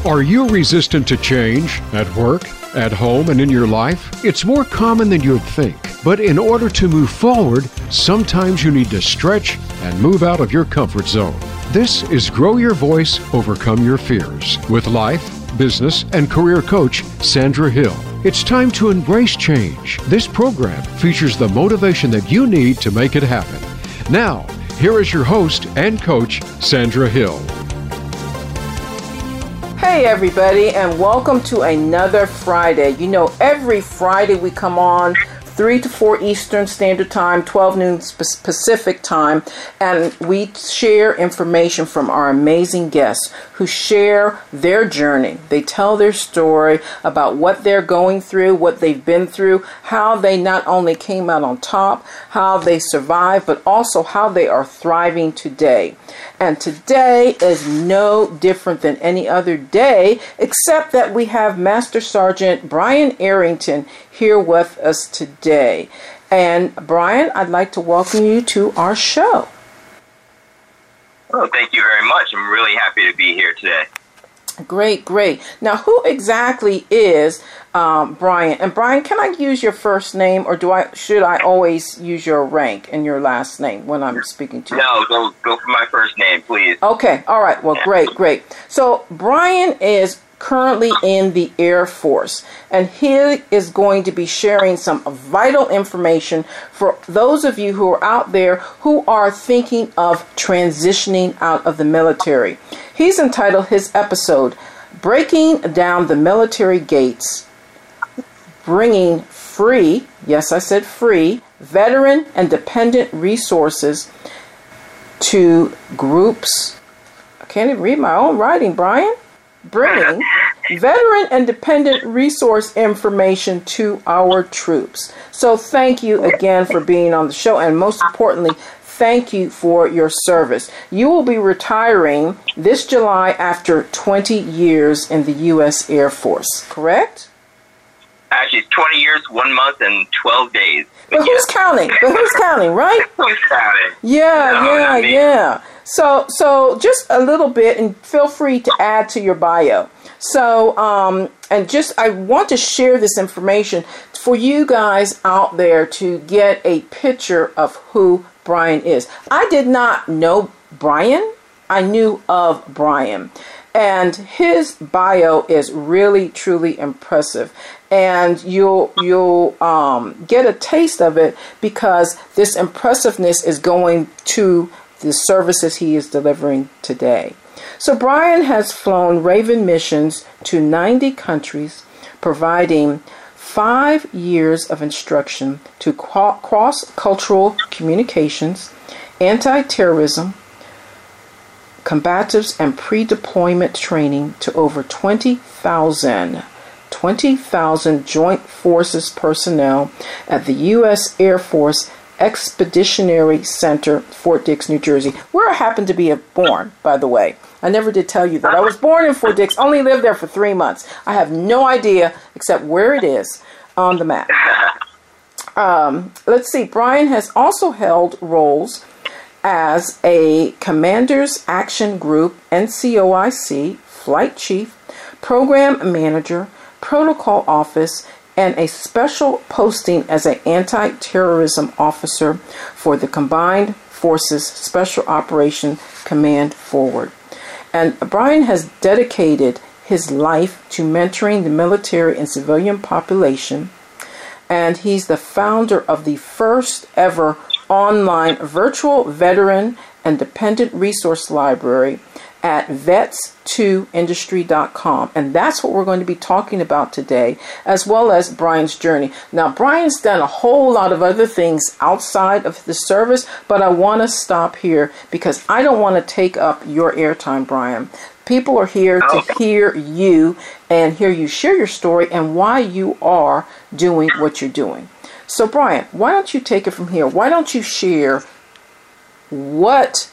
Are you resistant to change at work, at home, and in your life? It's more common than you'd think. But in order to move forward, sometimes you need to stretch and move out of your comfort zone. This is Grow Your Voice, Overcome Your Fears with life, business, and career coach Sandra Hill. It's time to embrace change. This program features the motivation that you need to make it happen. Now, here is your host and coach, Sandra Hill. Hey everybody, and welcome to another Friday. You know, every Friday we come on 3 to 4 Eastern Standard Time, 12 noon Pacific Time, and we share information from our amazing guests who share their journey. They tell their story about what they're going through, what they've been through, how they not only came out on top, how they survived, but also how they are thriving today. And today is no different than any other day, except that we have Master Sergeant Brian Arrington here with us today. And Brian, I'd like to welcome you to our show. Oh, thank you very much. I'm really happy to be here today. Great, great. Now, who exactly is Brian? And Brian, can I use your first name, or should I always use your rank and your last name when I'm speaking to you? No, go for my first name, please. Okay, all right. Well, great, great. So Brian is currently in the Air Force, and he is going to be sharing some vital information for those of you who are out there who are thinking of transitioning out of the military. He's entitled his episode, Breaking Down the Military Gates, Bringing Free, yes, I said free, veteran and dependent resources to groups. I can't even read my own writing, Brian. Bringing veteran and dependent resource information to our troops. So thank you again for being on the show, and most importantly, thank you for your service. You will be retiring this July after 20 years in the U.S. Air Force, correct? Actually, it's 20 years, 1 month, and 12 days. But who's counting? Right? Who's counting? Yeah. So just a little bit, and feel free to add to your bio. So, I want to share this information for you guys out there to get a picture of who Brian is. I did not know Brian. I knew of Brian. And his bio is really, truly impressive. And you'll get a taste of it because this impressiveness is going to the services he is delivering today. So Brian has flown Raven missions to 90 countries, providing 5 years of instruction to cross-cultural communications, anti-terrorism, combatives, and pre-deployment training to over 20,000 Joint Forces personnel at the U.S. Air Force Expeditionary Center, Fort Dix, New Jersey, where I happen to be born, by the way. I never did tell you that. I was born in Fort Dix, only lived there for 3 months. I have no idea except where it is on the map. Let's see. Brian has also held roles as a Commander's Action Group, NCOIC, Flight Chief, Program Manager, Protocol Office, and a special posting as an anti-terrorism officer for the Combined Forces Special Operations Command Forward. And Brian has dedicated his life to mentoring the military and civilian population, and he's the founder of the first ever online virtual veteran and dependent resource library at vets2industry.com. And that's what we're going to be talking about today, as well as Brian's journey. Now, Brian's done a whole lot of other things outside of the service, but I want to stop here because I don't want to take up your airtime, Brian. People are here to hear you and hear you share your story and why you are doing what you're doing. So, Brian, why don't you take it from here? Why don't you share what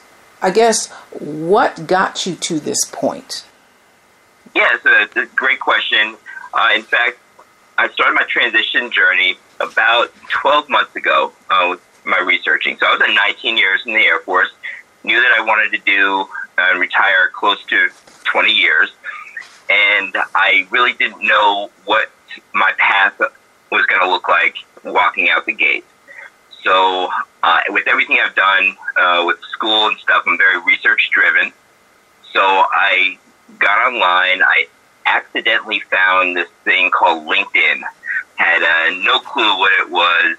got you to this point? Yeah, it's a great question. In fact, I started my transition journey about 12 months ago with my researching. So I was at 19 years in the Air Force, knew that I wanted to retire close to 20 years. and I really didn't know what my path was going to look like walking out the gate. So with everything I've done with school and stuff, I'm very research-driven. So I got online. I accidentally found this thing called LinkedIn. Had no clue what it was,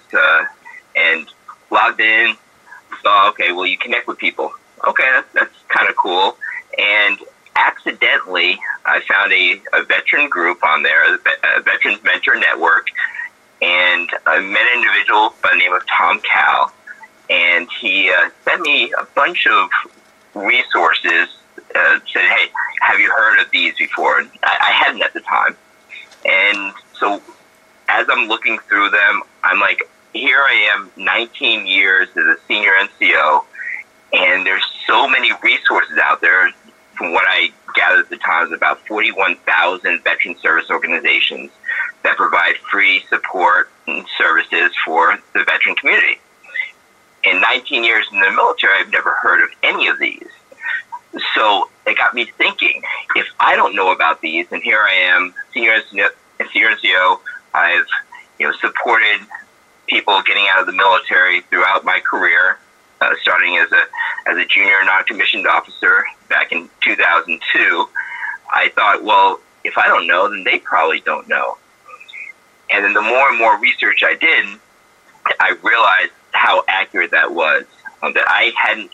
and logged in. Saw, okay, well, you connect with people. Okay, that's kind of cool. And accidentally, I found a veteran group on there, a Veterans Mentor Network, and I met an individual by the name of Tom Cal, and he sent me a bunch of resources, said, hey, have you heard of these before? And I hadn't at the time. And so as I'm looking through them, I'm like, here I am, 19 years as a senior NCO, and there's so many resources out there. From what I gathered at the time, there's about 41,000 veteran service organizations that provide free support and services for the veteran community. In 19 years in the military, I've never heard of any of these. So it got me thinking, if I don't know about these, and here I am, senior NCO, I've supported people getting out of the military throughout my career, starting as a junior non-commissioned officer back in 2002. I thought, well, if I don't know, then they probably don't know. And then the more and more research I did, I realized how accurate that was, that I hadn't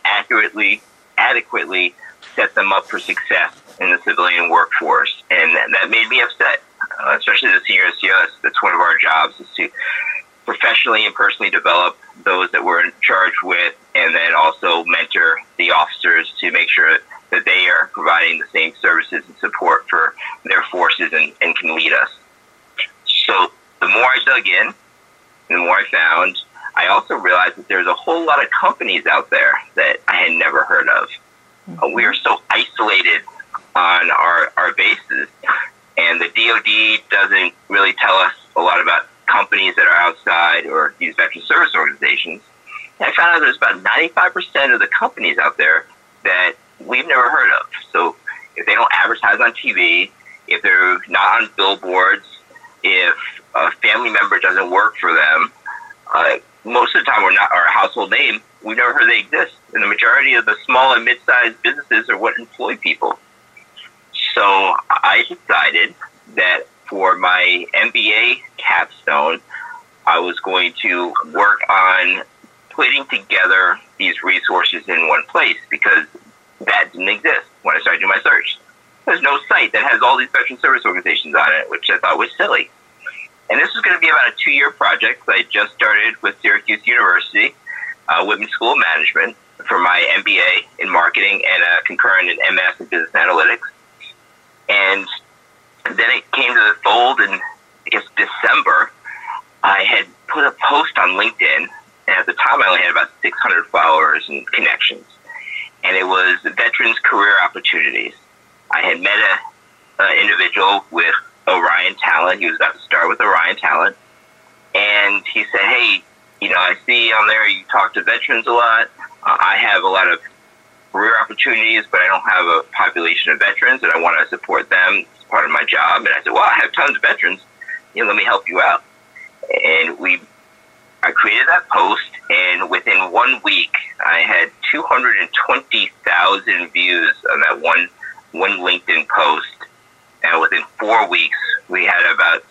adequately set them up for success in the civilian workforce. And that made me upset, especially as a senior NCO. That's one of our jobs, is to professionally and personally develop those that we're in charge with, and then also mentor the officers to make sure that they are providing the same services and support for their forces and can lead us. So the more I dug in, the more I found, I also realized that there's a whole lot of companies out there that I had never heard of. We are so isolated on our bases, and the DoD doesn't really tell us a lot about companies that are outside or these veteran service organizations. And I found out there's about 95% of the companies out there that we've never heard of. So if they don't advertise on TV, if they're not on billboards, if a family member doesn't work for them, most of the time we're not our household name. We've never heard they exist. And the majority of the small and mid-sized businesses are what employ people. So I decided that for my MBA capstone, I was going to work on putting together these resources in one place, because that didn't exist when I started doing my search. There's no site that has all these veteran service organizations on it, which I thought was silly. And this was going to be about a 2-year project. I just started with Syracuse University, Whitman School of Management, for my MBA in marketing and a concurrent in MS in business analytics. And then it came to the fold in, I guess, December. I had put a post on LinkedIn, and at the time I only had about 600 followers and connections. And it was Veterans Career Opportunities. I had met an individual with Orion Talent. He was about to start with Orion Talent. And he said, hey, I see on there you talk to veterans a lot. I have a lot of career opportunities, but I don't have a population of veterans, and I want to support them. It's part of my job. And I said, well, I have tons of veterans. Let me help you out. And I created that post, and within 1 week, I had 220,000 views on that one LinkedIn post. And within 4 weeks, we had about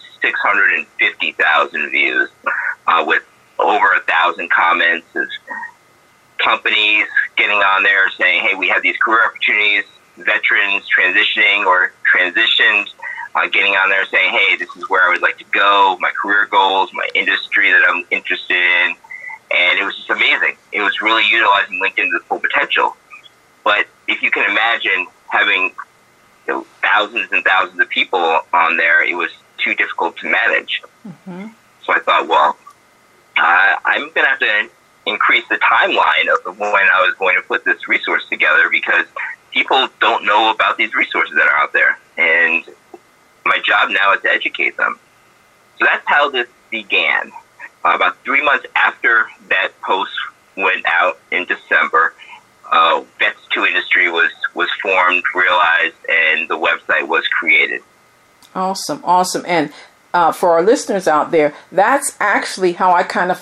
650,000 views, with over 1,000 comments of companies getting on there saying, hey, we have these career opportunities, veterans transitioning or transitioned, getting on there saying, hey, this is where I would like to go, my career goals, my industry that I'm interested in. And it was just amazing. It was really utilizing LinkedIn to the full potential. But if you can imagine having thousands and thousands of people on there, it was too difficult to manage. Mm-hmm. So I thought, well, I'm going to have to increase the timeline of when I was going to put this resource together, because people don't know about these resources that are out there. And my job now is to educate them. So that's how this began. About 3 months after that post went out in December, Vets to Industry was formed, realized, and the website was created. Awesome, awesome. And for our listeners out there, that's actually how I kind of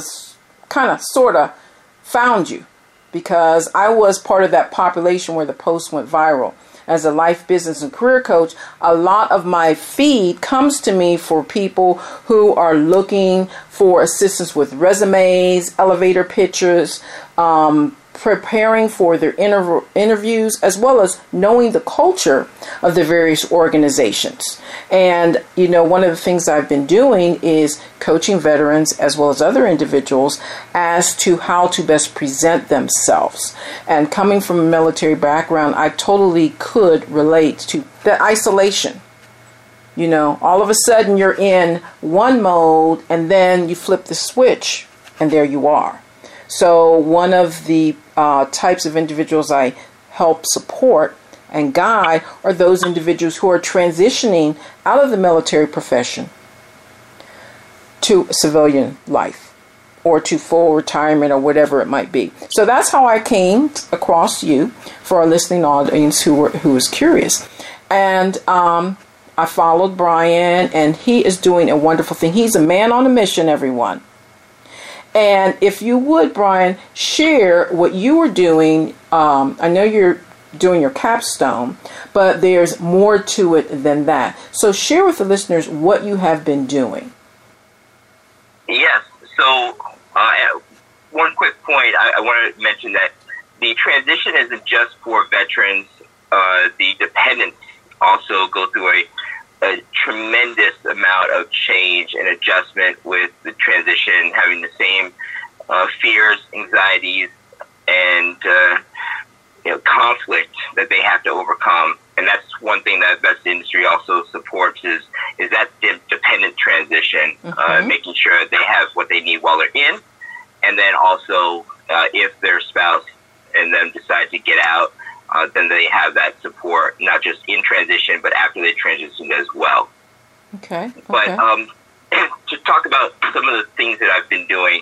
found you, because I was part of that population where the post went viral. As a life, business, and career coach, a lot of my feed comes to me for people who are looking for assistance with resumes, elevator pitches, preparing for their interviews, as well as knowing the culture of the various organizations. And, one of the things I've been doing is coaching veterans as well as other individuals as to how to best present themselves. And coming from a military background, I totally could relate to the isolation. All of a sudden you're in one mode and then you flip the switch and there you are. So one of the types of individuals I help support and guide are those individuals who are transitioning out of the military profession to civilian life or to full retirement or whatever it might be. So that's how I came across you for our listening audience who is curious. And I followed Brian, and he is doing a wonderful thing. He's a man on a mission, everyone. And if you would, Brian, share what you were doing. I know you're doing your capstone, but there's more to it than that. So share with the listeners what you have been doing. Yes. So one quick point, I want to mention that the transition isn't just for veterans. The dependents also go through a tremendous amount of change and adjustment with the transition, having the same fears, anxieties, and conflict that they have to overcome. And that's one thing that Best Industry also supports is that dependent transition, making sure they have what they need while they're in, and then also if their spouse and them decide to get out, then they have that support, not just in transition, but after they transition as well. Okay. But to talk about some of the things that I've been doing,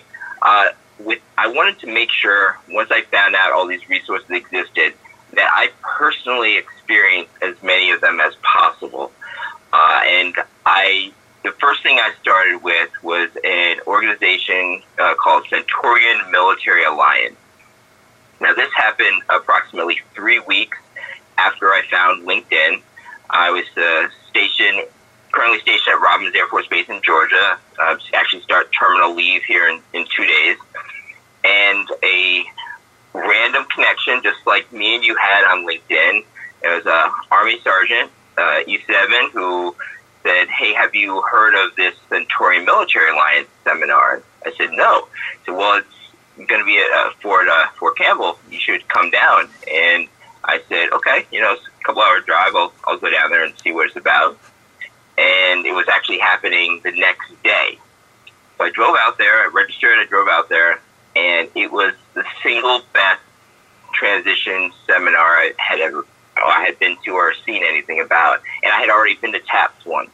I wanted to make sure, once I found out all these resources existed, that I personally experienced as many of them as possible. And the first thing I started with was an organization called Centurion Military Alliance. Now, this happened approximately 3 weeks after I found LinkedIn. I was currently stationed at Robins Air Force Base in Georgia. Actually start terminal leave here in 2 days. And a random connection, just like me and you had on LinkedIn. It was an Army Sergeant, E7, who said, "Hey, have you heard of this Centurion Military Alliance seminar?" I said, "No." He said, "Well, it's going to be at Fort Campbell. You should come down." And I said, "Okay, it's a couple hour drive. I'll go down there and see what it's about." And it was actually happening the next day. So I drove out there, I registered, I drove out there, and it was the single best transition seminar I had been to or seen anything about. And I had already been to TAPS once.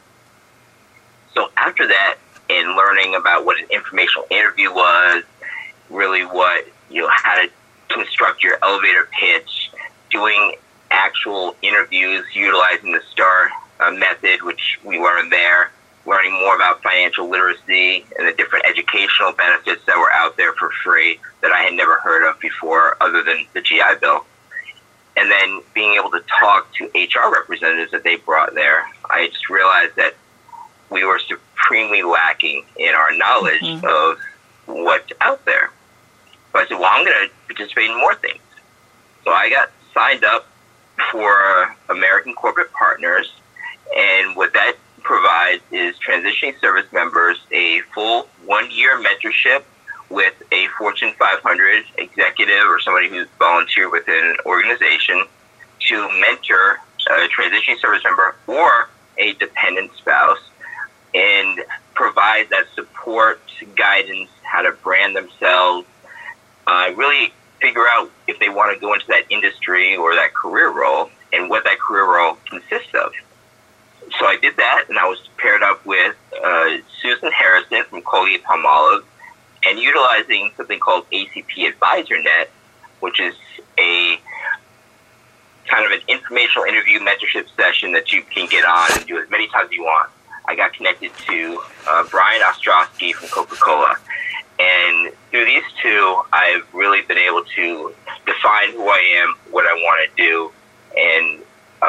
So after that, and learning about what an informational interview was, really what, how to construct your elevator pitch, doing actual interviews, utilizing the STAR method, which we learned there, learning more about financial literacy and the different educational benefits that were out there for free that I had never heard of before other than the GI Bill. And then being able to talk to HR representatives that they brought there, I just realized that we were supremely lacking in our knowledge of what's out there. So I said, well, I'm going to participate in more things. So I got signed up for American Corporate Partners, and what that provides is transitioning service members a full 1-year mentorship with a Fortune 500 executive or somebody who's volunteered within an organization to mentor a transitioning service member or a dependent spouse and provide that support, guidance, how to brand themselves, really figure out if they want to go into that industry or that career role and what that career role consists of. So I did that, and I was paired up with Susan Harrison from Colgate-Palmolive, and utilizing something called ACP AdvisorNet, which is a kind of an informational interview mentorship session that you can get on and do as many times as you want, I got connected to Brian Ostrowski from Coca-Cola. And through these two, I've really been able to define who I am, what I want to do, and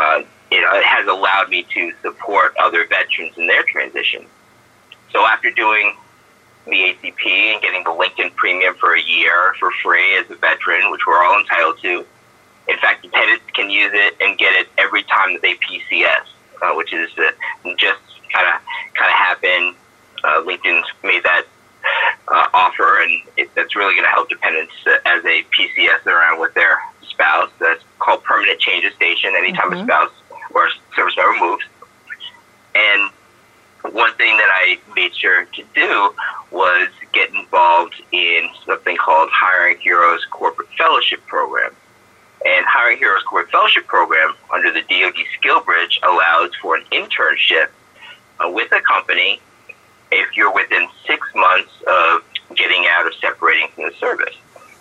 it has allowed me to support other veterans in their transition. So after doing the ACP and getting the LinkedIn Premium for a year for free as a veteran, which we're all entitled to, in fact, dependents can use it and get it every time that they PCS, which is just kind of happened. LinkedIn's made that offer, and that's really going to help dependents as they PCS around with their spouse. That's called permanent change of station anytime a spouse or a service member moves. And one thing that I made sure to do was get involved in something called Hiring Heroes Corporate Fellowship Program. And Hiring Heroes Corporate Fellowship Program under the DoD Skill Bridge allows for an internship with a company if you're within 6 months of getting out or separating from the service.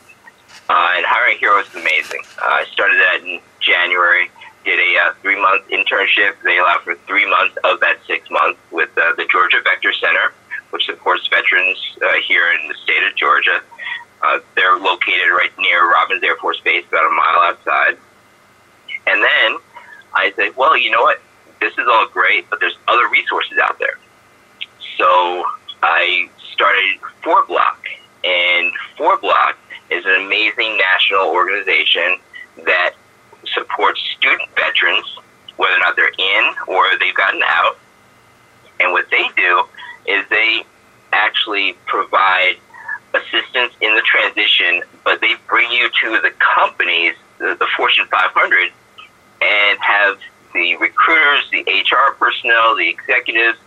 And Hiring Heroes is amazing. I started that in January, did a 3-month internship. They allow for 3 months of that 6 months with the Georgia Vector Center, which supports veterans here in the state of Georgia. They're located right near Robins Air Force Base, about a mile outside. And then I said, well, you know what? This is all great, but there's other resources out there. So I started 4Block, and 4Block is an amazing national organization that supports student veterans, whether or not they're in or they've gotten out. And what they do is they actually provide assistance in the transition, but they bring you to the companies, the Fortune 500, and have the recruiters, the HR personnel, the executives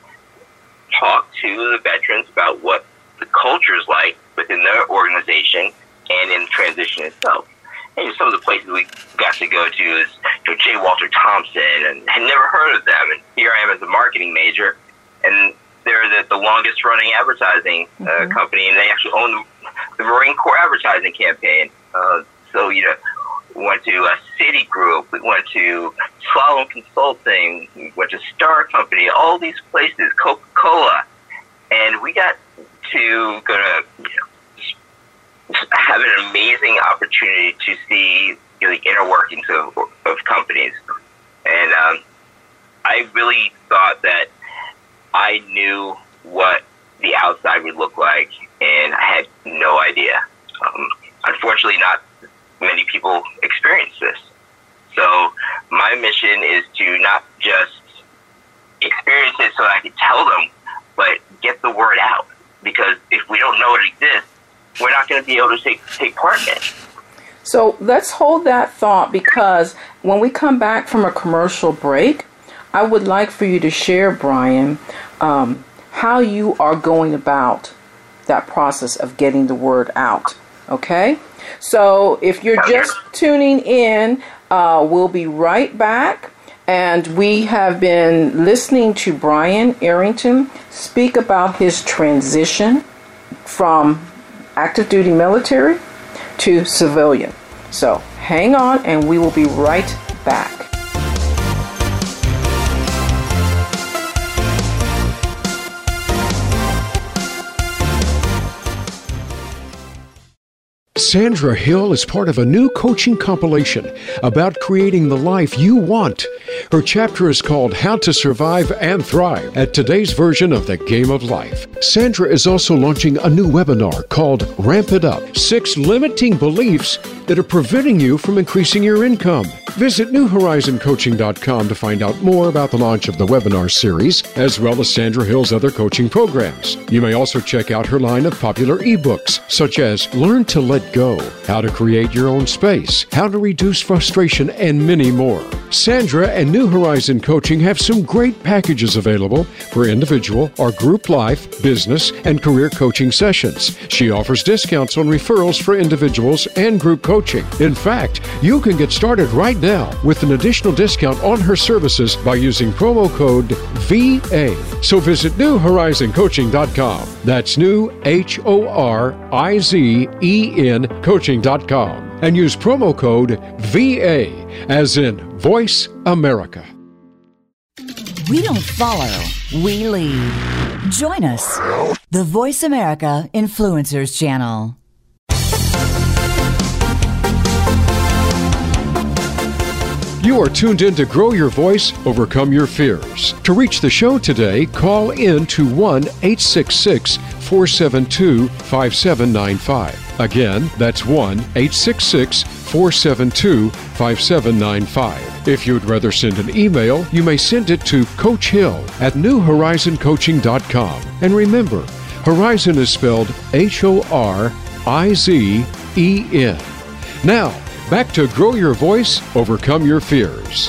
talk to the veterans about what the culture is like within their organization and in transition itself. And some of the places we got to go to is J. Walter Thompson, and had never heard of them. And here I am as a marketing major, and they're the longest running advertising company, and they actually own the Marine Corps advertising campaign. So, we went to Citigroup, we went to Slalom Consulting, we went to Star Company, all these places, Coca-Cola, and we got to go to have an amazing opportunity to see the inner workings of companies. And I really thought that I knew what the outside would look like, and I had no idea. Unfortunately, not many people experience this. So my mission is to not just experience it so I can tell them, but get the word out. Because if we don't know it exists, we're not going to be able to take part in it. So let's hold that thought, because when we come back from a commercial break, I would like for you to share, Brian, how you are going about that process of getting the word out. Okay? So if you're just tuning in, we'll be right back. And we have been listening to Brian Arrington speak about his transition from active duty military to civilian. So hang on, and we will be right back. Sandra Hill is part of a new coaching compilation about creating the life you want. Her chapter is called How to Survive and Thrive at today's version of the Game of Life. Sandra is also launching a new webinar called Ramp It Up, 6 limiting beliefs that are preventing you from increasing your income. Visit NewHorizonCoaching.com to find out more about the launch of the webinar series, as well as Sandra Hill's other coaching programs. You may also check out her line of popular ebooks, such as Learn to Let Go, How to Create Your Own Space, How to Reduce Frustration, and many more. Sandra and New Horizon Coaching have some great packages available for individual or group life, business, and career coaching sessions. She offers discounts on referrals for individuals and group coaching. In fact, you can get started right now with an additional discount on her services by using promo code VA. So visit NewHorizonCoaching.com. That's new, HORIZEN, coaching.com. and use promo code VA, as in Voice America. We don't follow, we lead. Join us, the Voice America Influencers Channel. You are tuned in to Grow Your Voice, Overcome Your Fears. To reach the show today, call in to 1-866-472-5795. Again, that's 1-866-472-5795. If you'd rather send an email, you may send it to Coach Hill at newhorizoncoaching.com. And remember, Horizon is spelled Horizen. Now, back to Grow Your Voice, Overcome Your Fears.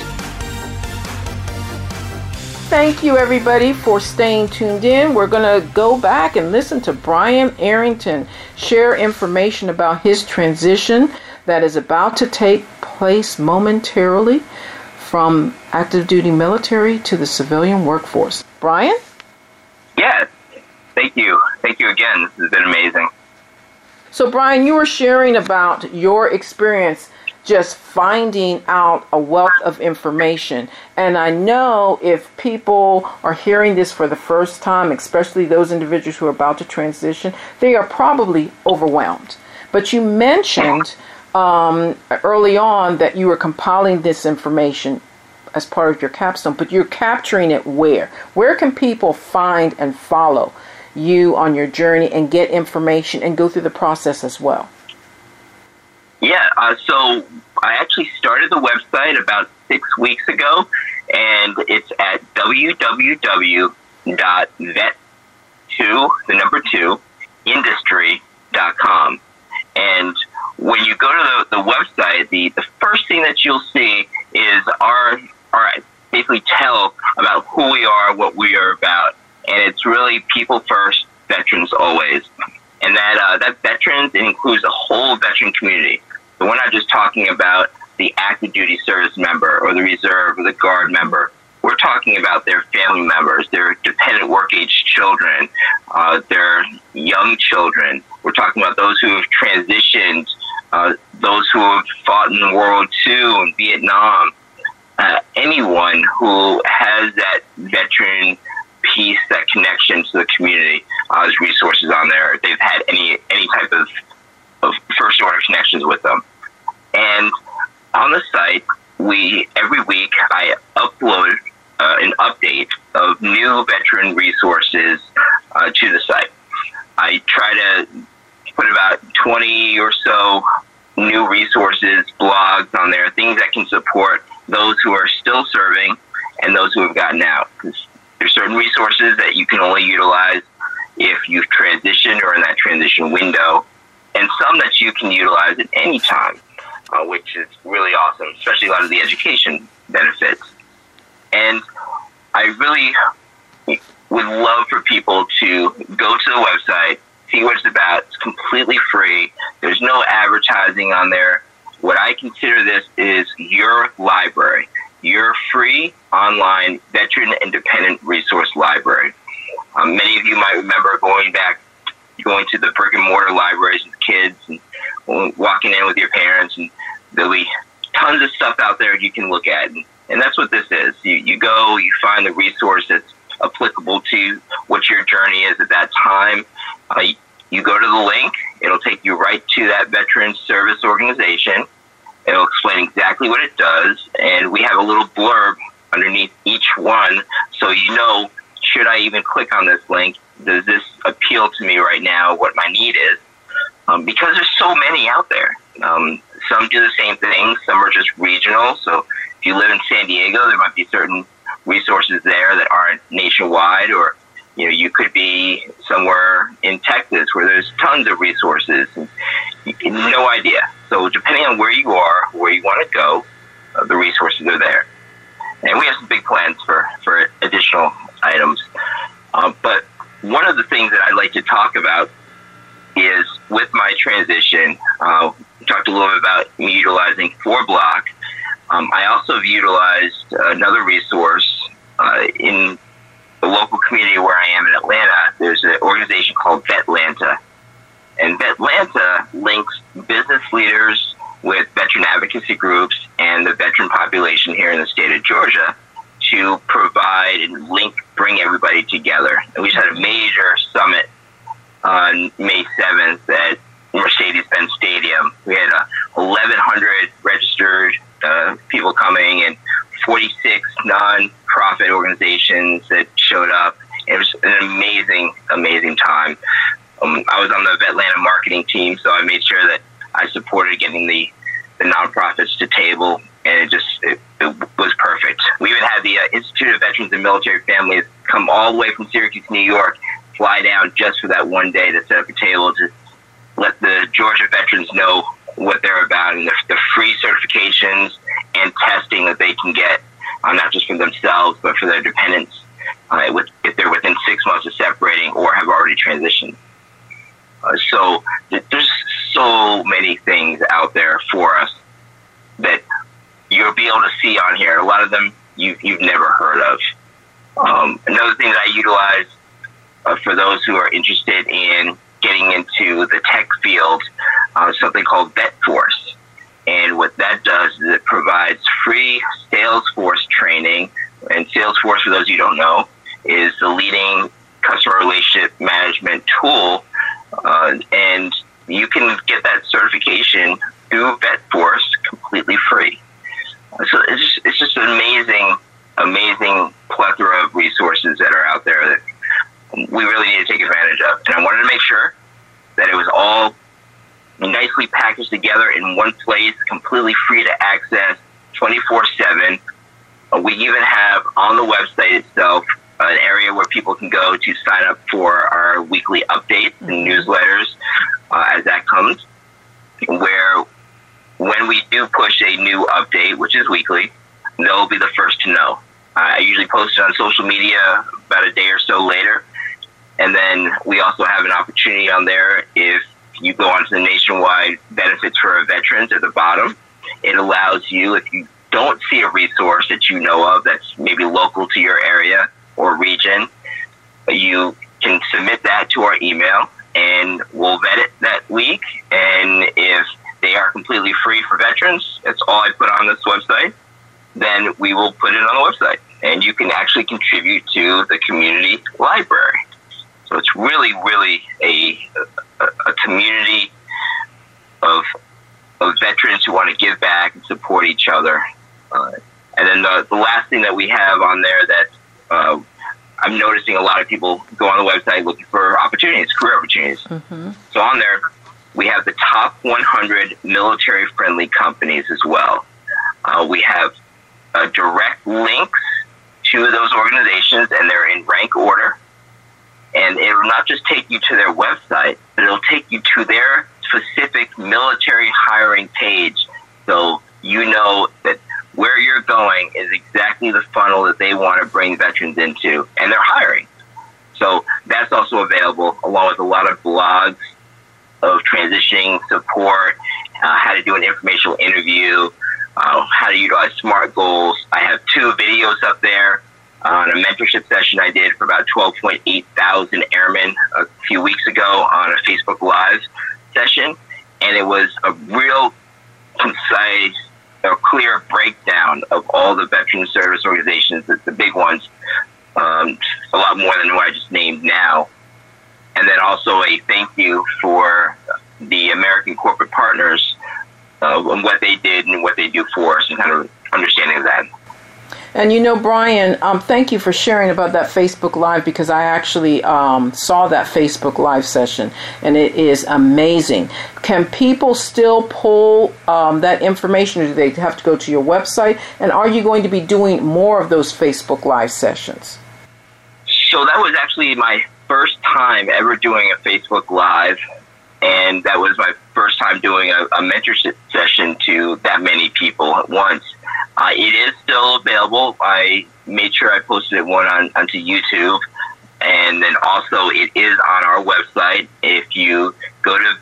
Thank you, everybody, for staying tuned in. We're going to go back and listen to Brian Arrington share information about his transition that is about to take place momentarily from active duty military to the civilian workforce. Brian? Yes. Thank you. Thank you again. This has been amazing. So, Brian, you were sharing about your experience just finding out a wealth of information. And I know if people are hearing this for the first time, especially those individuals who are about to transition, they are probably overwhelmed. But you mentioned early on that you were compiling this information as part of your capstone, but you're capturing it where? Where can people find and follow you on your journey and get information and go through the process as well? Yeah, so I actually started the website about 6 weeks ago, and it's at www.vet2industry.com. And when you go to the website, the first thing that you'll see is our basically tell about who we are, what we are about. And it's really people first, veterans always. And that veterans includes the whole veteran community. So we're not just talking about the active duty service member or the reserve or the guard member. We're talking about their family members, their dependent work age children, their young children. We're talking about those who have transitioned, those who have fought in World II and Vietnam. Anyone who has that veteran piece, that connection to the community, there's resources on there. They've had any type of first order connections with them. And on the site, every week I upload an update of new veteran resources to the site. I try to put about 20 or so new resources, blogs on there, things that can support those who are still serving and those who have gotten out. There's certain resources that you can only utilize if you've transitioned or in that transition window, and some that you can utilize at any time, which is really awesome, especially a lot of the education benefits. And I really would love for people to go to the website, see what it's about. It's completely free. There's no advertising on there. What I consider this is your library, your free online veteran independent resource library. Many of you might remember going to the brick and mortar libraries with kids and walking in with your parents, and there'll be tons of stuff out there you can look at. And that's what this is. You go, you find the resource that's applicable to what your journey is at that time. You go to the link, it'll take you right to that veteran service organization. It'll explain exactly what it does, and we have a little blurb underneath each one, so you know, should I even click on this link? Does this appeal to me right now, what my need is? Because there's so many out there. Some do the same thing, some are just regional. So if you live in San Diego, there might be certain resources there that aren't nationwide, or you could be somewhere in Texas where there's tons of resources. And no idea. So depending on where you are, where you want to go, the resources are there. And we have some big plans for additional items. But one of the things that I'd like to talk about is with my transition, we talked a little bit about me utilizing 4Block. I also have utilized another resource in the local community where I am in Atlanta. There's an organization called Vetlanta. And Vetlanta links business leaders with veteran advocacy groups and the veteran population here in the state of Georgia to provide and bring everybody together. And we just had a major summit on May 7th at Mercedes-Benz Stadium. We had 1,100 registered people coming and 46 non-profit organizations that showed up. It was an amazing, amazing time. I was on the Vetlanta marketing team, so I made sure that I supported getting the nonprofits to table, and it was perfect. We even had the Institute of Veterans and Military Families come all the way from Syracuse, New York, fly down just for that one day to set up a table to let the Georgia veterans know what they're about and the free certifications and testing that they can get, not just for themselves, but for their dependents, if they're within 6 months of separating or have already transitioned. So there's so many things out there for us that you'll be able to see on here. A lot of them you've never heard of. Another thing that I utilize for those who are interested in getting into the tech field, something called VetForce. And what that does is it provides free Salesforce training. And Salesforce, for those of you who don't know, is the leading customer relationship management tool. And you can get that certification through VetForce completely free. So it's just an amazing plethora of resources that are out there that we really need to take advantage of. And I wanted to make sure that it was all nicely packaged together in one place, completely free to access 24/7. We even have on the website itself an area where people can go to sign up for our weekly updates and newsletters as that comes, where when we do push a new update, which is weekly, they'll be the first to know. I usually post it on social media about a day or so later. And then we also have an opportunity on there. If you go onto the nationwide benefits for our veterans at the bottom, it allows you, if you don't see a resource that you know of that's maybe local to your area or region, you can submit that to our email and we'll vet it that week. And if they are completely free for veterans, that's all I put on this website, then we will put it on the website. And you can actually contribute to the community library. So it's really, really a community of veterans who want to give back and support each other. And then the last thing that we have on there that I'm noticing a lot of people go on the website looking for opportunities, career opportunities. Mm-hmm. So on there, we have the top 100 military-friendly companies as well. We have direct links to those organizations, and they're in rank order. And it will not just take you to their website, but it'll take you to their specific military hiring page. So you know that where you're going is exactly the funnel that they want to bring veterans into, and they're hiring. So that's also available, along with a lot of blogs of transitioning support, how to do an informational interview, how to utilize SMART goals. I have 2 videos up there on a mentorship session I did for about 12.8 thousand airmen a few weeks ago on a Facebook Live session. And it was a real concise, clear breakdown of all the veteran service organizations, the big ones, a lot more than what I just named now. And then also a thank you for the American corporate partners and what they did and what they do for us and kind of understanding of that. And Brian, thank you for sharing about that Facebook Live, because I actually saw that Facebook Live session, and it is amazing. Can people still pull that information, or do they have to go to your website? And are you going to be doing more of those Facebook Live sessions? So that was actually my first time ever doing a Facebook Live, and that was my first time doing a mentorship session to that many people at once. It is still available. I made sure I posted it onto YouTube, and then also it is on our website. If you go to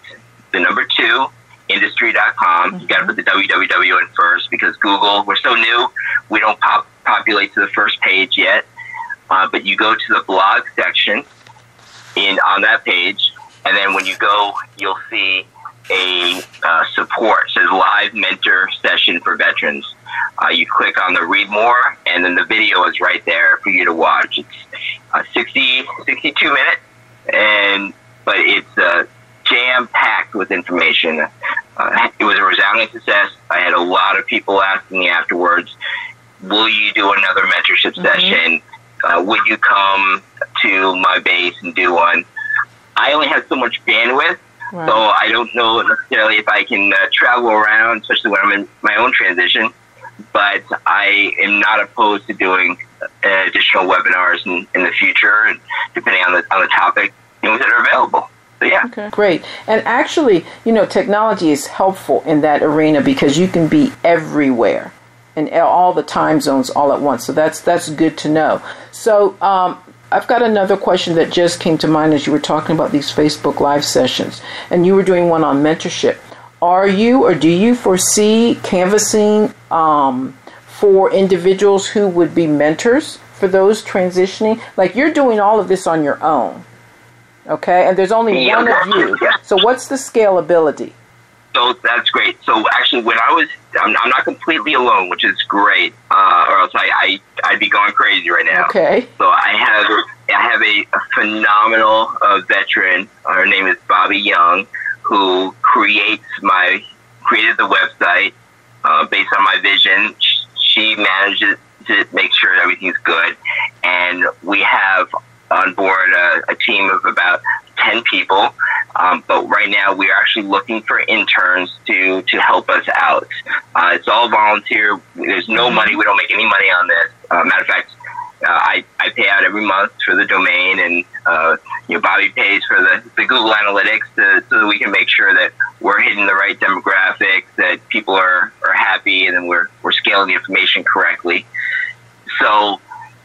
industry.com, you got to put the www in first, because Google, we're so new, we don't populate to the first page yet. But you go to the blog section on that page, and then when you go, you'll see a support. It says live mentor session for veterans. You click on the read more, and then the video is right there for you to watch. It's 62 minutes, but it's jam-packed with information. It was a resounding success. I had a lot of people asking me afterwards, will you do another mentorship session? Would you come to my base and do one? I only have so much bandwidth, so I don't know necessarily if I can travel around, especially when I'm in my own transition. But I am not opposed to doing additional webinars in the future, depending on the topic, things that are available. So, yeah. Okay, great. And actually, technology is helpful in that arena because you can be everywhere in all the time zones all at once. So that's good to know. So I've got another question that just came to mind as you were talking about these Facebook Live sessions, and you were doing one on mentorship. Are you or do you foresee canvassing for individuals who would be mentors for those transitioning? Like you're doing all of this on your own, okay? And there's only one of you. So what's the scalability? So that's great. So actually, when I'm not completely alone, which is great, or else I'd be going crazy right now. Okay. So I have a phenomenal veteran. Her name is Bobby Young, who created the website based on my vision. She manages to make sure everything's good, and we have on board a team of about 10 people. But right now we are actually looking for interns to help us out. It's all volunteer. There's no money. We don't make any money on this. Matter of fact, I pay out every month for the domain, and Bobby pays for the Google Analytics so that we can make sure that we're hitting the right demographics, that people are happy, and then we're scaling the information correctly. So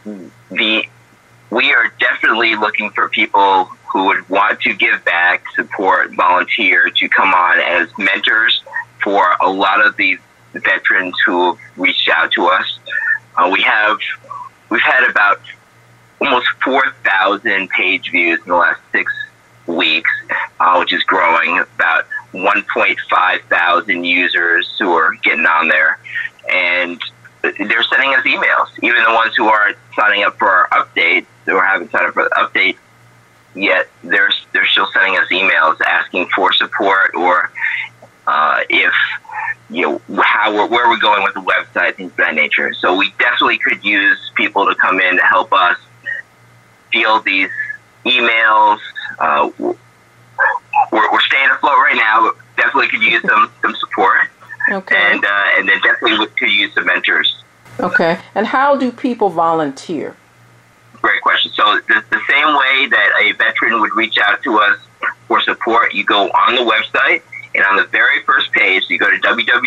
we are definitely looking for people who would want to give back, support, volunteer, to come on as mentors for a lot of these veterans who have reached out to us. We've had about almost 4,000 page views in the last 6 weeks, which is growing. About 1.5 thousand users who are getting on there, and they're sending us emails. Even the ones who aren't signing up for our updates or haven't signed up for the update yet, they're still sending us emails asking for support, or if where we're going with the website, things of that nature. So we definitely could use people to come in to help us field these emails. We're staying afloat right now, but definitely could use some support. Okay. And then definitely could use some mentors. Okay. And how do people volunteer? Great question. So the same way that a veteran would reach out to us for support, you go on the website, and on the very first page, you go to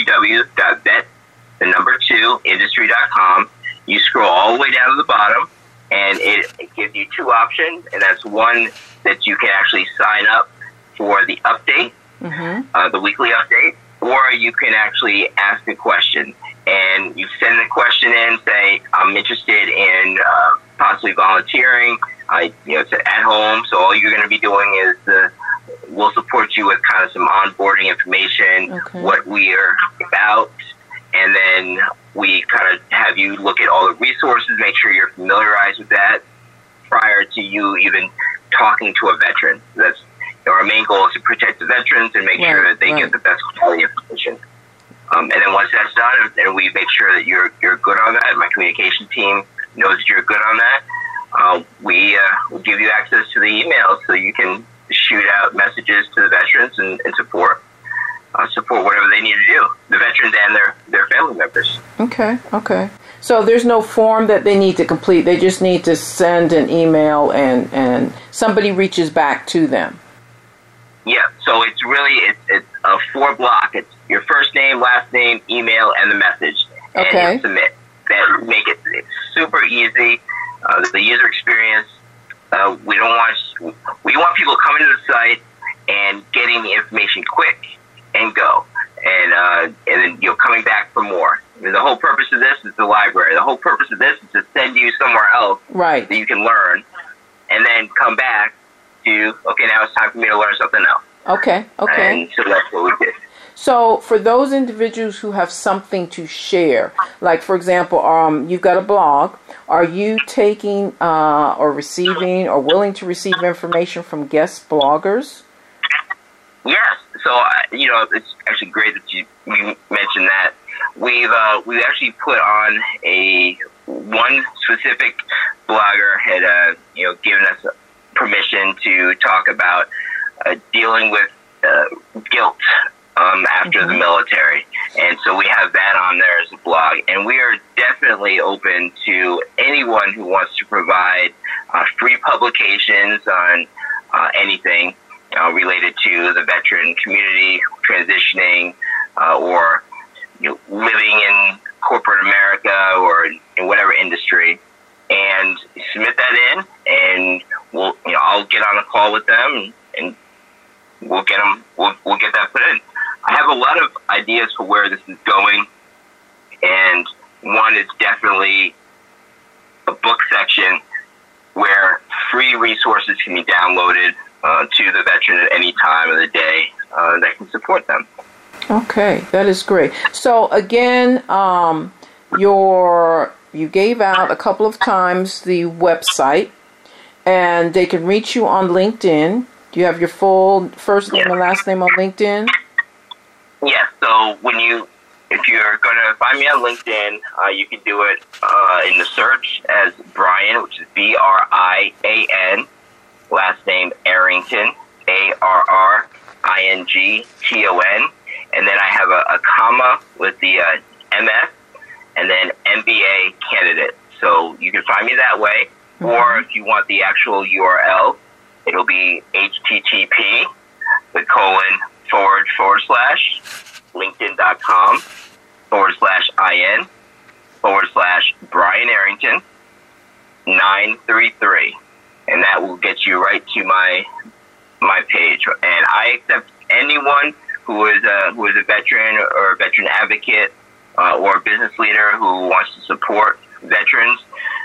www.vet2industry.com. You scroll all the way down to the bottom, and it gives you 2 options, and that's one that you can actually sign up for the update, the weekly update, or you can actually ask a question. And you send the question in, say, I'm interested in possibly volunteering. It's at home, so all you're going to be doing is we'll support you with kind of some onboarding information, what we are about, and then we kind of have you look at all the resources, make sure you're familiarized with that prior to you even talking to a veteran. That's our main goal, is to protect the veterans and make sure that they get the best quality information. And then once that's done, and we make sure that you're good on that, my communication team knows that you're good on that, we will give you access to the emails so you can shoot out messages to the veterans and support whatever they need to do, the veterans and their family members. Okay. So there's no form that they need to complete. They just need to send an email and somebody reaches back to them. Yeah, so it's a 4-block. It's your first name, last name, email, and the message. And you submit. That make it super easy. The user experience. We want people coming to the site and getting the information quick and go, and then coming back for more. The whole purpose of this is the library. The whole purpose of this is to send you somewhere else that you can learn, and then come back to, okay, now it's time for me to learn something else. Okay. And so that's what we did. So for those individuals who have something to share, like for example, you've got a blog, are you taking or receiving or willing to receive information from guest bloggers? Yes. So, it's actually great that you mentioned that. We've actually put on one specific blogger had given us permission to talk about dealing with guilt after the military, and so we have that on there as a blog. And we are definitely open to anyone who wants to provide free publications on anything related to the veteran community, transitioning, or living in corporate America or in whatever industry, and submit that in, and I'll get on a call with them, and we'll get that put in. I have a lot of ideas for where this is going, and one is definitely a book section where free resources can be downloaded to the veteran at any time of the day that can support them. Okay, that is great. So again, you gave out a couple of times the website, and they can reach you on LinkedIn. Do you have your full first name and last name on LinkedIn? Yes. So if you're going to find me on LinkedIn, you can do it in the search as Brian, which is Brian, last name Arrington, Arrington, and then I have a comma with the MS, and then MBA candidate. So you can find me that way, or if you want the actual URL, it'll be http://linkedin.com/IN/Brian Arrington 933, and that will get you right to my page. And I accept anyone who is a veteran or a veteran advocate or a business leader who wants to support veterans.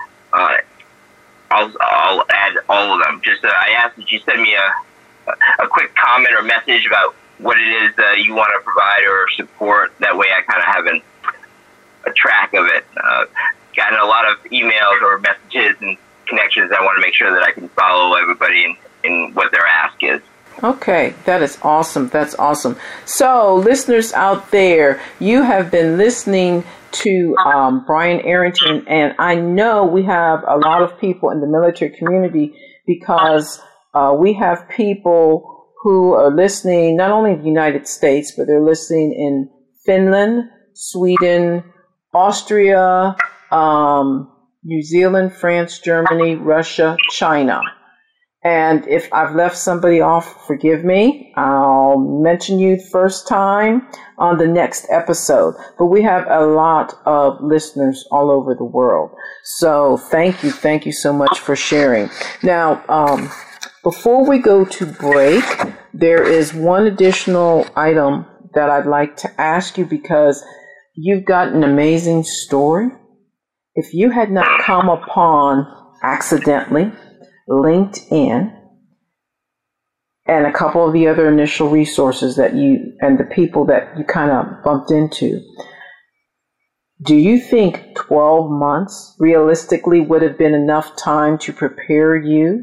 I'll add all of them. Just I ask that you send me a quick comment or message about what it is you want to provide or support. That way I kind of have a track of it. Gotten a lot of emails or messages and connections. I want to make sure that I can follow everybody in what their ask is. Okay, that is awesome. That's awesome. So, listeners out there, you have been listening to Brian Arrington, and I know we have a lot of people in the military community because we have people who are listening not only in the United States, but they're listening in Finland, Sweden, Austria, New Zealand, France, Germany, Russia, China. And if I've left somebody off, forgive me. I'll mention you the first time on the next episode. But we have a lot of listeners all over the world. So thank you so much for sharing. Now, before we go to break, there is one additional item that I'd like to ask you because you've got an amazing story. If you had not come upon accidentally LinkedIn and a couple of the other initial resources that you and the people that you kind of bumped into, do you think 12 months realistically would have been enough time to prepare you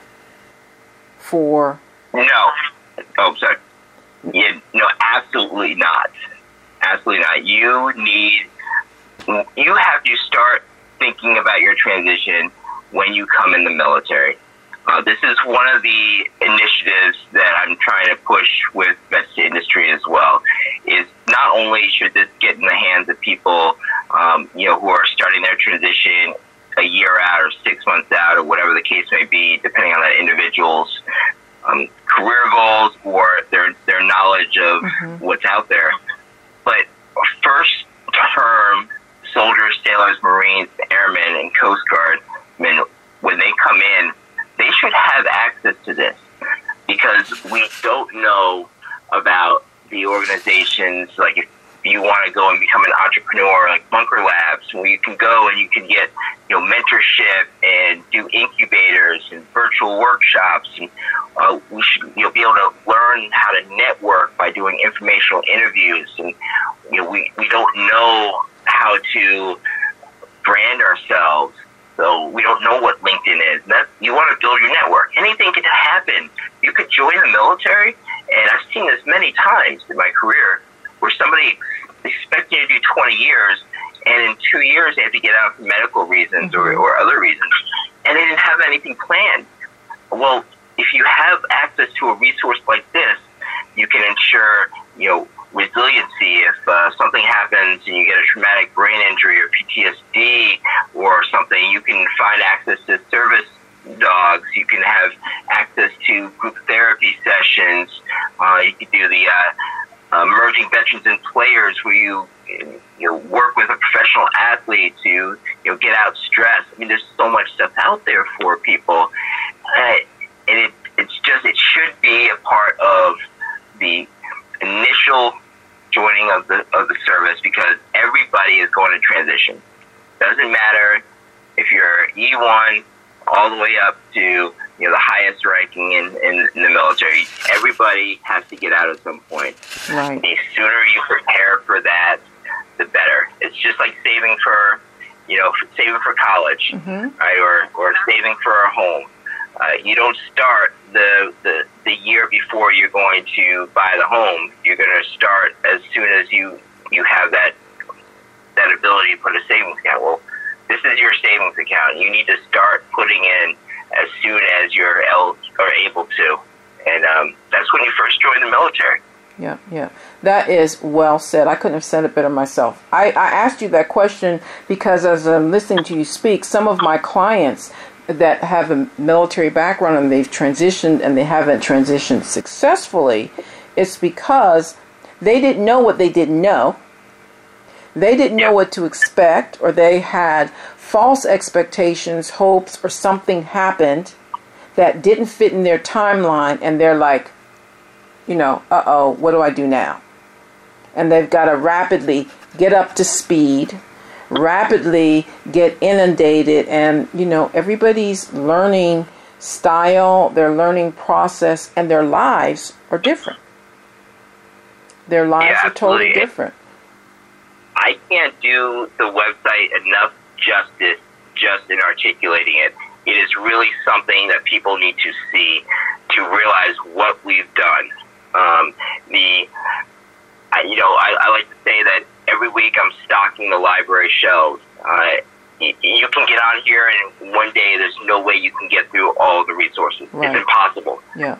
for? No. Oh, sorry. Yeah, no, absolutely not. Absolutely not. You have to start thinking about your transition when you come in the military. This is one of the initiatives that I'm trying to push with Vets to Industry as well, is not only should this get in the hands of people, who are starting their transition a year out or 6 months out or whatever the case may be, depending on that individual's career goals or their knowledge of what's out there. But first term soldiers, sailors, Marines, airmen, and Coast Guardmen, when they come in, they should have access to this because we don't know about the organizations. Like if you want to go and become an entrepreneur, like Bunker Labs, where you can go and you can get, mentorship and do incubators and virtual workshops. And we should, be able to learn how to network by doing informational interviews. And, we don't know how to brand ourselves. So we don't know what LinkedIn is. You want to build your network. Anything could happen. You could join the military, and I've seen this many times in my career, where somebody expects you to do 20 years, and in 2 years they have to get out for medical reasons or other reasons, and they didn't have anything planned. Well, if you have access to a resource like this, you can ensure, resiliency. If something happens and you get a traumatic brain injury or PTSD or something, you can find access to service dogs. You can have access to group therapy sessions. You can do the emerging veterans and players, where you work with a professional athlete to get out stress. I mean, there's so much stuff out there for people, and it should be a part of the initial joining of the service, because everybody is going to transition. Doesn't matter if you're E1 all the way up to the highest ranking in the military. Everybody has to get out at some point. Right. The sooner you prepare for that, the better. It's just like saving for college, right? Or saving for a home. You don't start the year before you're going to buy the home. You're going to start as soon as you have that ability to put a savings account. Well, this is your savings account. You need to start putting in as soon as you're able to. And that's when you first join the military. Yeah. That is well said. I couldn't have said it better myself. I asked you that question because as I'm listening to you speak, some of my clients that have a military background and they've transitioned and they haven't transitioned successfully, it's because they didn't know what they didn't know. They didn't know what to expect, or they had false expectations, hopes, or something happened that didn't fit in their timeline, and they're like, what do I do now? And they've got to rapidly get up to speed, rapidly get inundated, and, everybody's learning style, their learning process, and their lives are different. Their lives are totally different. I can't do the website enough justice just in articulating it. It is really something that people need to see to realize what we've done. I like to say that every week I'm stocking the library shelves. You can get on here, and one day there's no way you can get through all the resources. Right. It's impossible. Yeah.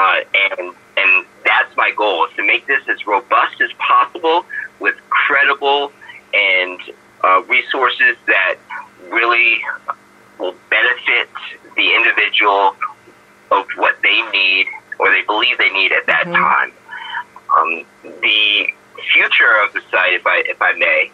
And that's my goal, is to make this as robust as possible with credible and resources that really will benefit the individual of what they need or they believe they need at that time. The future of the site, if I may,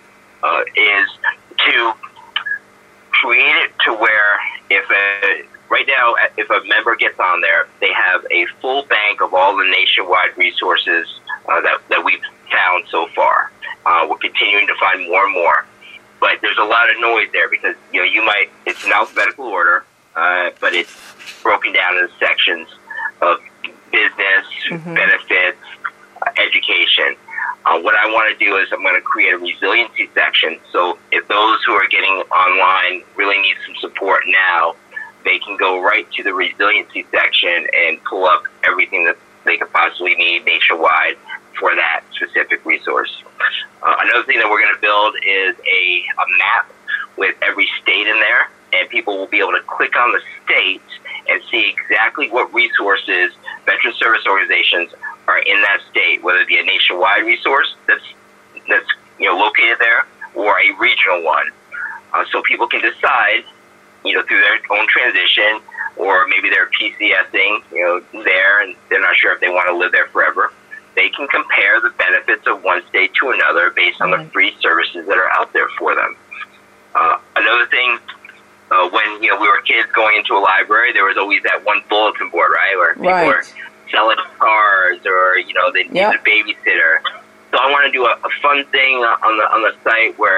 is to create it to where right now, if a member gets on there, they have a full bank of all the nationwide resources that we've found so far. We're continuing to find more and more, but there's a lot of noise there because it's in alphabetical order, but it's broken down into sections of business, benefits, education. What I want to do is I'm going to create a resiliency section. So if those who are getting online really need some support now, they can go right to the resiliency section and pull up everything that they could possibly need nationwide for that specific resource. Another thing that we're going to build is a map with every state in there, and people will be able to click on the state and see exactly what resources veteran service organizations are in that state, whether it be a nationwide resource that's located there or a regional one. So people can decide, through their own transition, or maybe they're PCSing, there, and they're not sure if they want to live there forever. They can compare the benefits of one state to another based on the free services that are out there for them. Another thing, when we were kids going into a library, there was always that one bulletin board, right, where people were selling cars, or they needed a babysitter. So I want to do a fun thing on the site where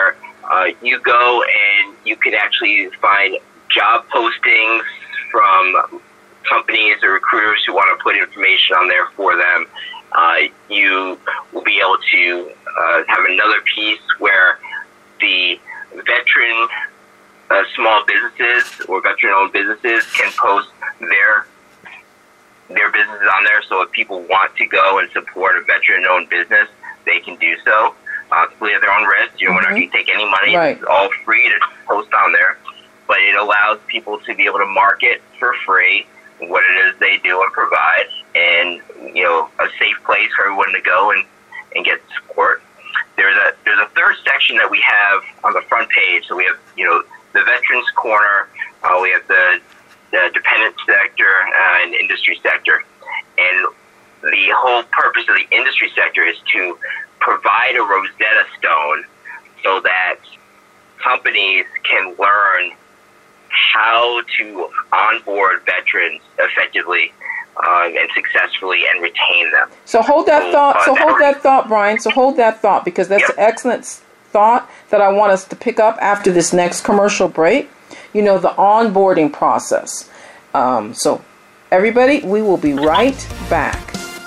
You go and you can actually find job postings from companies or recruiters who want to put information on there for them. You will be able to have another piece where the veteran small businesses or veteran-owned businesses can post their businesses on there. So if people want to go and support a veteran-owned business, they can do so. Completely at their own risk. You don't want to take any money. Right. It's all free to post on there. But it allows people to be able to market for free what it is they do and provide, and a safe place for everyone to go and get support. There's a third section that we have on the front page. So we have the Veterans Corner. We have the dependent sector and industry sector, and the whole purpose of the industry sector is to provide a Rosetta Stone so that companies can learn how to onboard veterans effectively and successfully and retain them. So hold that thought. Hold that thought, Brian. So hold that thought, because that's an excellent thought that I want us to pick up after this next commercial break. The onboarding process. So everybody, we will be right back.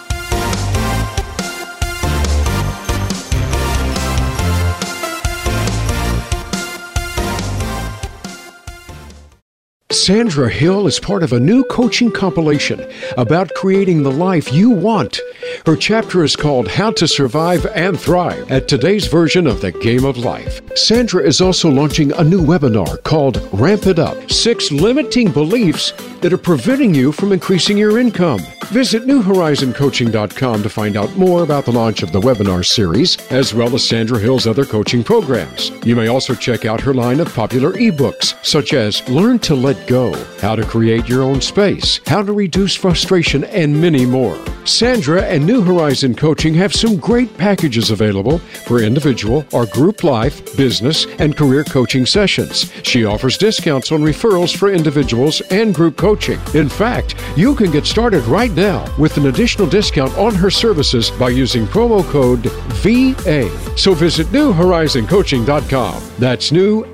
Sandra Hill is part of a new coaching compilation about creating the life you want. Her chapter is called How to Survive and Thrive at today's version of the Game of Life. Sandra is also launching a new webinar called Ramp It Up, 6 limiting beliefs that are preventing you from increasing your income. Visit NewHorizonCoaching.com to find out more about the launch of the webinar series, as well as Sandra Hill's other coaching programs. You may also check out her line of popular ebooks, such as Learn to Let Go, How to Create Your Own Space, How to Reduce Frustration, and many more. Sandra and New Horizon Coaching have some great packages available for individual or group life, business, and career coaching sessions. She offers discounts on referrals for individuals and group coaching. In fact, you can get started right now with an additional discount on her services by using promo code VA. So visit NewHorizonCoaching.com. That's New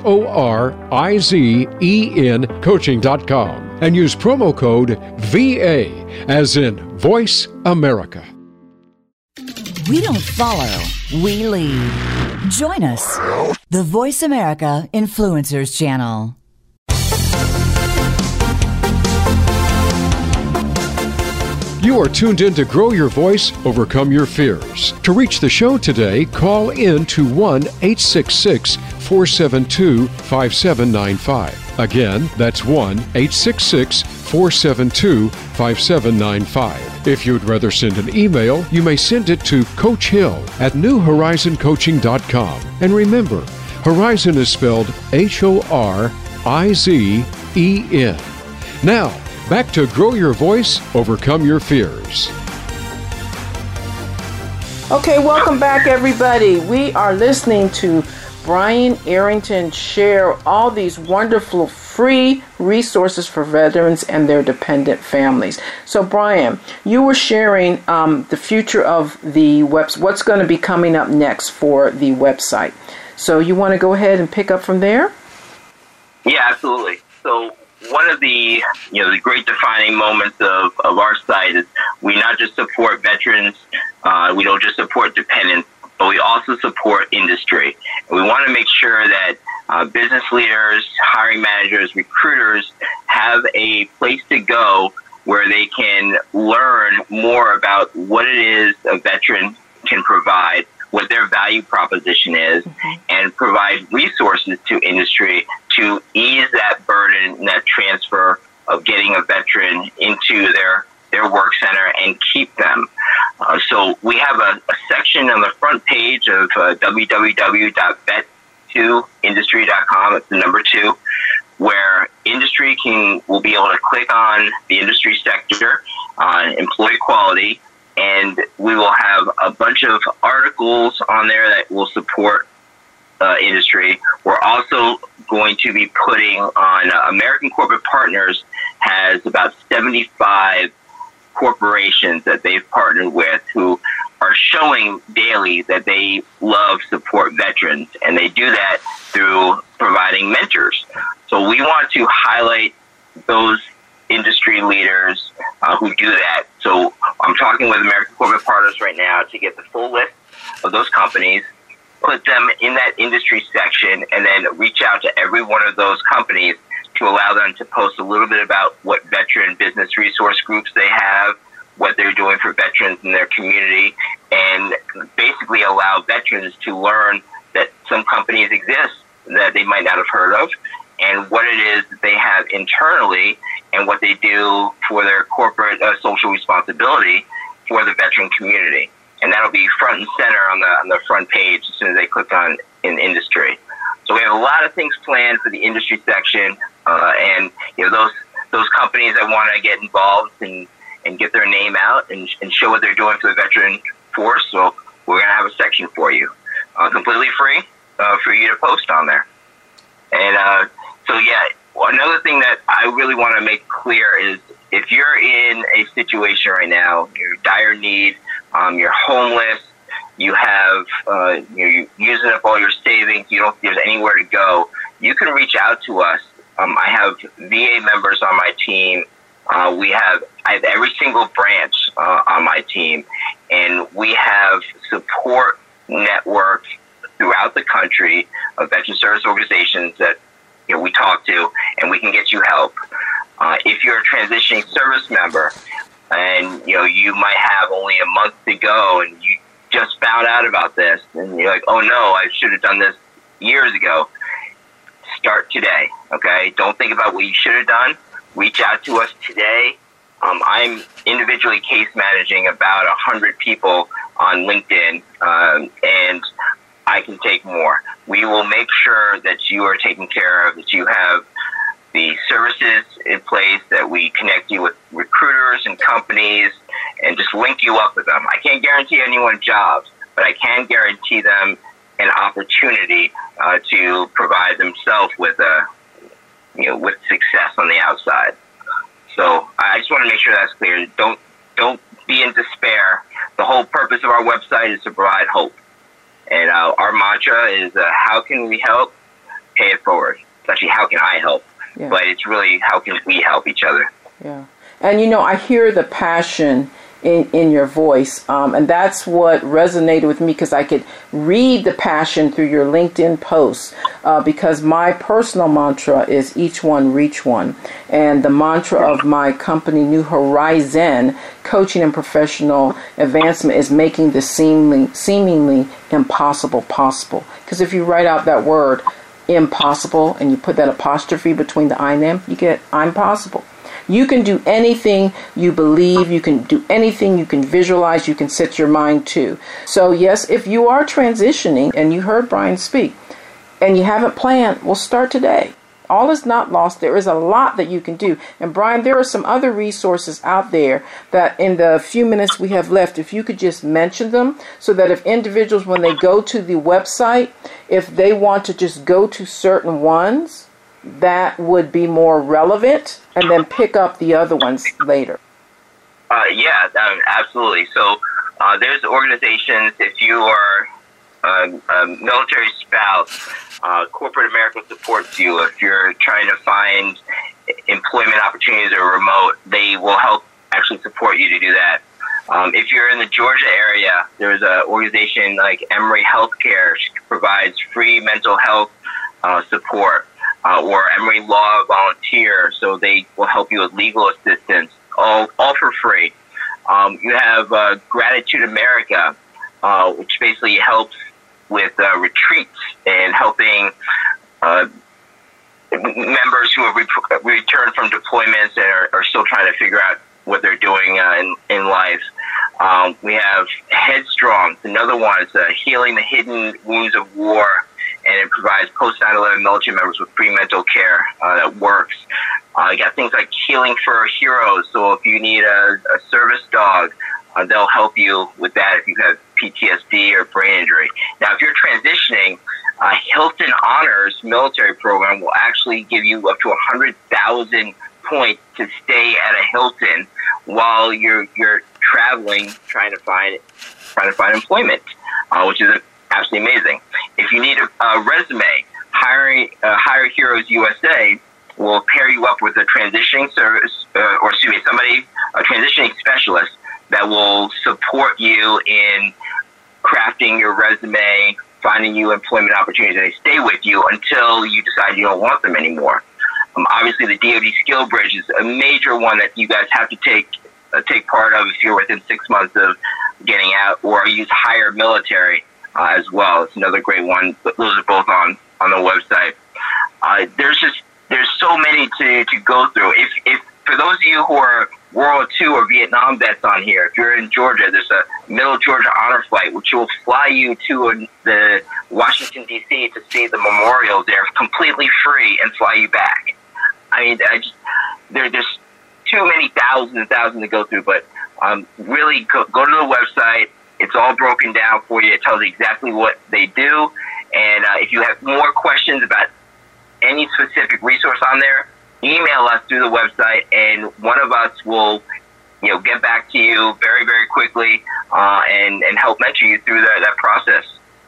HORIZEN Coaching.com and use promo code VA as in Voice America. We don't follow, we lead. Join us, the Voice America Influencers Channel. You are tuned in to Grow Your Voice, Overcome Your Fears. To reach the show today, call in to 1-866-472-5795. Again, that's 1-866-472-5795. If you'd rather send an email, you may send it to Coach Hill at NewHorizonCoaching.com. And remember, Horizon is spelled HORIZEN. Now, back to Grow Your Voice, Overcome Your Fears. Okay, welcome back, everybody. We are listening to Brian Arrington share all these wonderful free resources for veterans and their dependent families. So, Brian, you were sharing the future of the website, what's going to be coming up next for the website. So you want to go ahead and pick up from there? Yeah, absolutely. So one of the the great defining moments of our site is we not just support veterans, we don't just support dependents, but we also support industry. And we want to make sure that business leaders, hiring managers, recruiters have a place to go where they can learn more about what it is a veteran can provide, what their value proposition is, and provide resources to industry to ease that burden and that transfer of getting a veteran into their work center and keep them. So we have a section on the front page of www.vet2industry.com, it's the number 2, where industry will be able to click on the industry sector, employee quality, and we will have a bunch of articles on there that will support industry. We're also going to be putting on American Corporate Partners has about 75 corporations that they've partnered with who are showing daily that they love support veterans, and they do that through providing mentors. So we want to highlight those industry leaders who do that. So I'm talking with American Corporate Partners right now to get the full list of those companies, put them in that industry section, and then reach out to every one of those companies to allow them to post a little bit about what veteran business resource groups they have, what they're doing for veterans in their community, and basically allow veterans to learn that some companies exist that they might not have heard of, and what it is that they have internally and what they do for their corporate social responsibility for the veteran community. And that'll be front and center on the front page as soon as they click on in industry. So we have a lot of things planned for the industry section, and those companies that want to get involved and get their name out and show what they're doing for the veteran force. So we're going to have a section for you, completely free for you to post on there. And another thing that I really want to make clear is if you're in a situation right now, you're in dire need, you're homeless, you have you're using up all your savings, you don't think there's anywhere to go, you can reach out to us. I have VA members on my team. I have every single branch on my team, and we have support network throughout the country of veteran service organizations that we talk to, and we can get you help. If you're a transitioning service member, and you might have only a month to go, and you just found out about this, and you're like, oh no, I should have done this years ago. Start today, okay? Don't think about what you should have done. Reach out to us today. I'm individually case managing about 100 people on LinkedIn, and I can take more. We will make sure that you are taken care of, that you have the services in place, that we connect you with recruiters and companies and just link you up with them. I can't guarantee anyone jobs, but I can guarantee them an opportunity to provide themselves with with success on the outside. So I just want to make sure that's clear. Don't be in despair. The whole purpose of our website is to provide hope. And our mantra is, how can we help? Pay it forward. It's actually, how can I help? Yeah. But it's really, how can we help each other? Yeah. And, I hear the passion in your voice, and that's what resonated with me, because I could read the passion through your LinkedIn posts, because my personal mantra is each one reach one, and the mantra of my company New Horizon Coaching and Professional Advancement is making the seemingly impossible possible. Because if you write out that word impossible and you put that apostrophe between the I and M, you get I'm possible. You can do anything you believe. You can do anything you can visualize. You can set your mind to. So yes, if you are transitioning and you heard Brian speak and you haven't planned, well, start today. All is not lost. There is a lot that you can do. And Brian, there are some other resources out there that in the few minutes we have left, if you could just mention them, so that if individuals, when they go to the website, if they want to just go to certain ones, that would be more relevant, and then pick up the other ones later. Absolutely. So there's organizations, if you are a military spouse, Corporate America supports you. If you're trying to find employment opportunities or remote, they will help actually support you to do that. If you're in the Georgia area, there's an organization like Emory Healthcare. She provides free mental health support. Or Emory Law Volunteer, so they will help you with legal assistance, all for free. You have Gratitude America, which basically helps with retreats and helping members who have returned from deployments and are still trying to figure out what they're doing in life. We have Headstrong, another one. It's Healing the Hidden Wounds of War, and it provides post 9/11 military members with free mental care that works. You got things like Healing for Heroes, so if you need a service dog, they'll help you with that if you have PTSD or brain injury. Now, if you're transitioning, Hilton Honors military program will actually give you up to 100,000 points to stay at a Hilton while you're traveling, trying to find trying to find employment, which is absolutely amazing. If you need a resume, Hire Heroes USA will pair you up with a transitioning service, a transitioning specialist that will support you in crafting your resume, finding you employment opportunities, and they stay with you until you decide you don't want them anymore. Obviously, the DoD Skill Bridge is a major one that you guys have to take part of if you're within 6 months of getting out, or use Hire Military as well. It's another great one. Those are both on the website. There's so many to go through. If for those of you who are World War II or Vietnam vets on here, if you're in Georgia, there's a Middle Georgia Honor Flight, which will fly you to the Washington, D.C. to see the memorial there completely free and fly you back. I mean, there's too many thousands and thousands to go through, but really go to the website. It's all broken down for you. It tells you exactly what they do. And if you have more questions about any specific resource on there, email us through the website, and one of us will, get back to you very, very quickly and help mentor you through that process.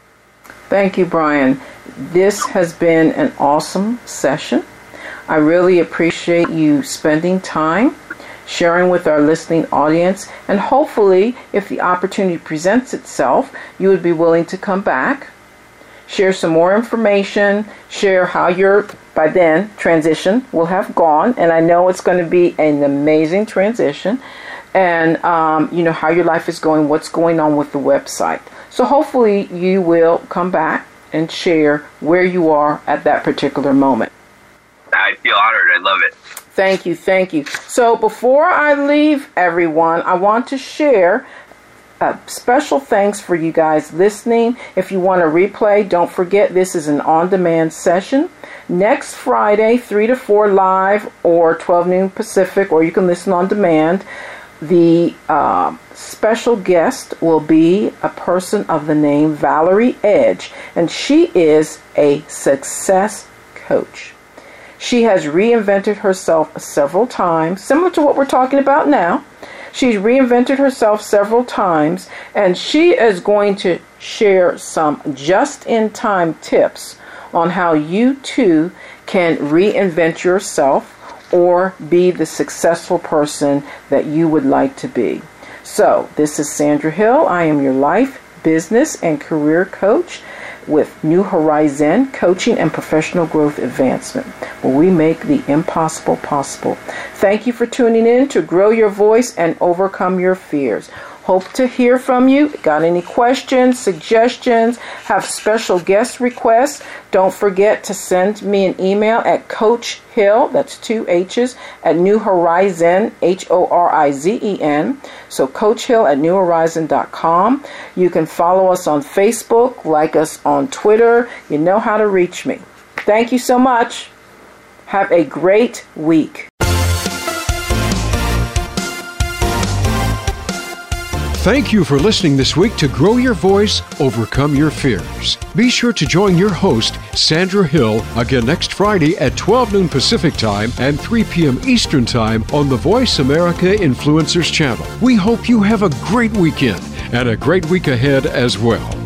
Thank you, Brian. This has been an awesome session. I really appreciate you spending time sharing with our listening audience, and hopefully, if the opportunity presents itself, you would be willing to come back, share some more information, share how your, by then, transition will have gone, and I know it's going to be an amazing transition, and how your life is going, what's going on with the website. So hopefully you will come back and share where you are at that particular moment. I feel honored. I love it. Thank you. So before I leave everyone, I want to share special thanks for you guys listening. If you want to replay, don't forget this is an on-demand session. Next Friday, 3 to 4 live or 12 noon Pacific, or you can listen on demand. The special guest will be a person of the name Valerie Edge, and she is a success coach. She has reinvented herself several times, similar to what we're talking about now. She's reinvented herself several times, and she is going to share some just-in-time tips on how you too can reinvent yourself or be the successful person that you would like to be. So, this is Sandra Hill. I am your life, business, and career coach with New Horizon Coaching and Professional Growth Advancement, where we make the impossible possible. Thank you for tuning in to grow your voice and overcome your fears. Hope to hear from you. Got any questions, suggestions, have special guest requests? Don't forget to send me an email at Coach Hill, that's 2 H's, at New Horizon, HORIZEN. So Coach Hill at newhorizon.com. You can follow us on Facebook, like us on Twitter. You know how to reach me. Thank you so much. Have a great week. Thank you for listening this week to Grow Your Voice, Overcome Your Fears. Be sure to join your host, Sandra Hill, again next Friday at 12 noon Pacific Time and 3 p.m. Eastern Time on the Voice America Influencers channel. We hope you have a great weekend and a great week ahead as well.